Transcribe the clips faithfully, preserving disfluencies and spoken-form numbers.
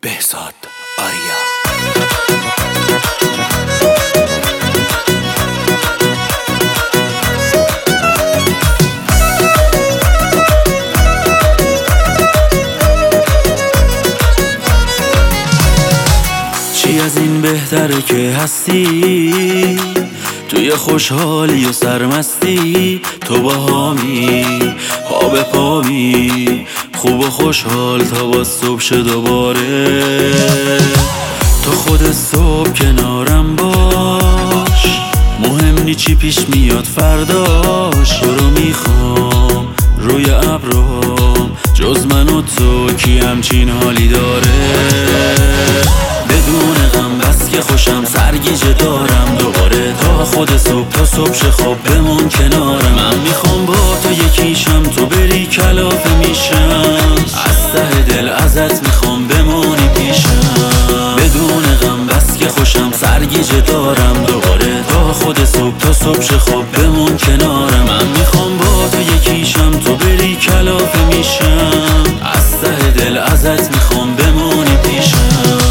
بهزاد آریا. چی از این بهتره که هستی توی خوشحالی و سرمستی، تو با هامی پا به پامی، خوب و خوشحال تا با صبح شه دوباره. تو خود صبح کنارم باش، مهم نی چی پیش میاد فرداش. تو رو میخوام روی ابرام، جز من و تو کی همچین حالی داره؟ بدون غم بس که خوشم سرگیجه دارم دوباره، تا خود صبح تا صبح شه خواب بمون کنارم. من میخوام با تو یکیشم، تو بری کلافه میشم، از ته دل ازت میخوام بمونی پیشم. بدون غم بس که خوشم سرگیجه دارم دوباره، تا خود صبح تا صبح شه خواب بمون کنارم. من میخوام با تو یکیشم، تو بری کلافه میشم، از ته دل ازت میخوام بمونی پیشم.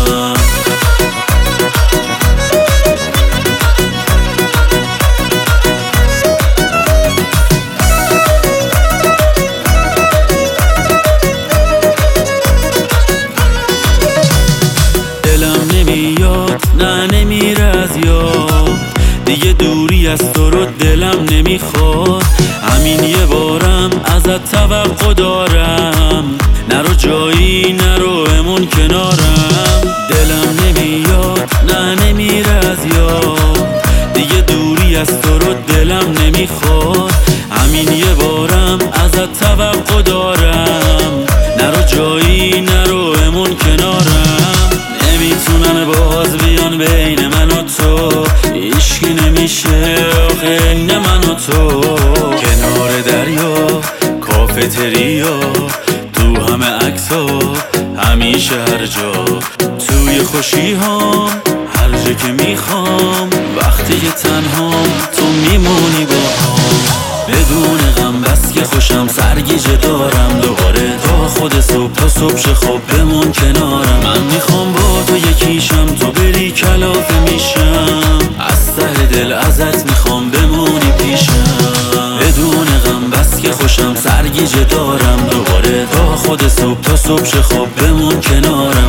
نه نمیره از یاد دیگه، دوری از تو رو دلم نمیخواد. همین یه بارم ازت توقع دارم، نرو جایی نرو امون کنارم. دلم نمیاد نه نمیره از یاد دیگه، دوری از تو رو دلم نمیخواد. همین یه بارم ازت توقع دارم، نرو جایی نرو امون کنارم. نمیتونن باز بیان بین من و تو، هیچکی نمیشه آخه این من و تو. کنار دریا کافتریا، تو همه عکس‌ها همیشه هر جا، توی خوشی هام هر جا که میخوام، وقتی که تنهام تو میمونی با هم. بدون غم بس که خوشم سرگیجه دارم دوباره، تا خود صبح تا صبح شه خواب بمون کنارم. من میخوام با تو یکیشم، تو بری کلافه میشم، از ته دل ازت میخوام بمونی پیشم. بدون غم بس که خوشم سرگیجه دارم دوباره، تا خود صبح تا صبح شه خواب بمون کنارم.